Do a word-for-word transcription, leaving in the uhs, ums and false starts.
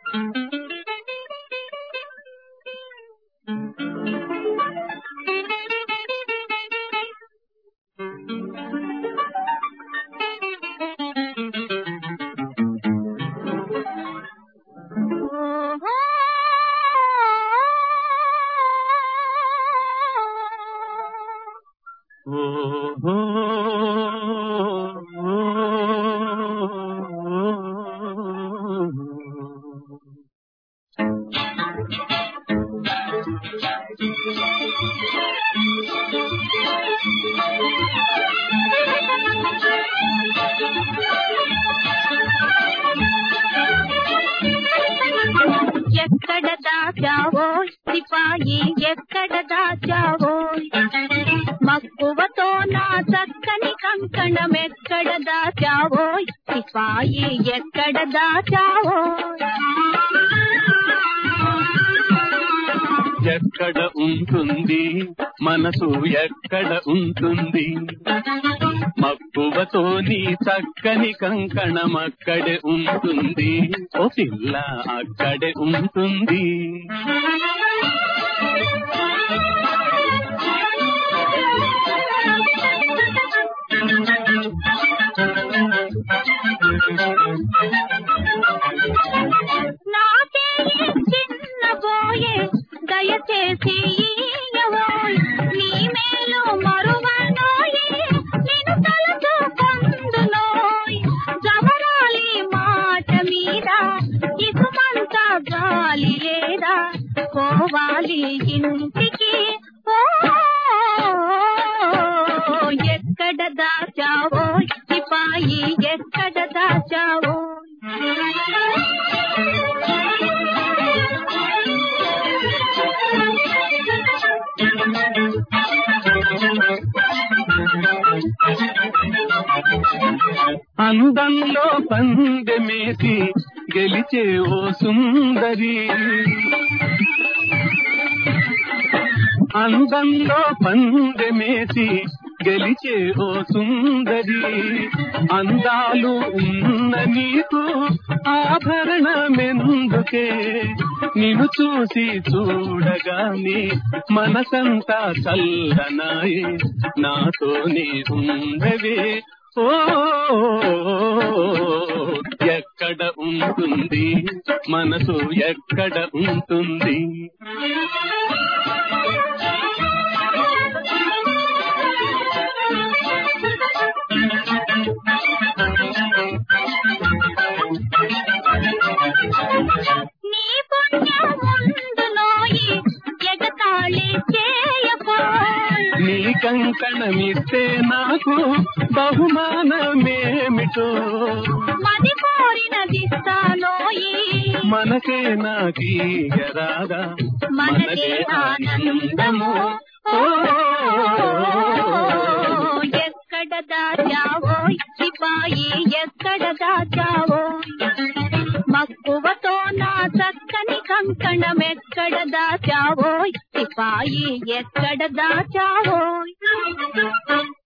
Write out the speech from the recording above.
ఎక్కడ దాచావో సిపాయి ఎక్కడ దాచావో మక్కువతో నా చక్కని కంకణం ఎక్కడ దాచావో సిపాయి ఎక్కడ దాచావో ఎక్కడ ఉంటుంది మనసు ఎక్కడ ఉంటుంది మక్కువతో నీ చక్కని కంకణం అక్కడే ఉంటుంది ఓ పిల్ల అక్కడే ఉంటుంది నాకే చిన్న పోయే దయచేసి ఇయ్యవోయ్ నీ మేలు మరువనోయ్ నిన్ను తలుచుకొందునోయ్ జవరాలి మాట మీద ఇసుమంత గాలి లేదా పోవాలి ఇంటికి ఓ ఎక్కడ దాచావో సిపాయి ఎక్కడ దాచావో అందంలో పందెమేసి గెలిచే ఓ సుందరి అందంలో పందెమేసి గెలిచే ఓ సుందరి అందాలు ఉన్న నీకు ఆభరణమెందుకే నిన్ను చూసి చూడగానే మనసంతా చల్లనాయే నాతోనే ఉండవే ఓ ఎక్కడ ఉంటుంది మనసు ఎక్కడ ఉంటుంది నీ పుణ్యముందునోయి ఎగతాళి చేయపోయ్ నీ కంకణమిస్తే నాకు బహుమానమేమిటో మది కోరినదిస్తానోయి మనకే నాకీయరాదా మనదే ఆనందము ఓ ఎక్కడ దాచావో సిపాయి ఎక్కడ దాచావో మక్కువతో నా చక్కని కంకణం ఎక్కడ దాచావో సిపాయి ఎక్కడ దాచావో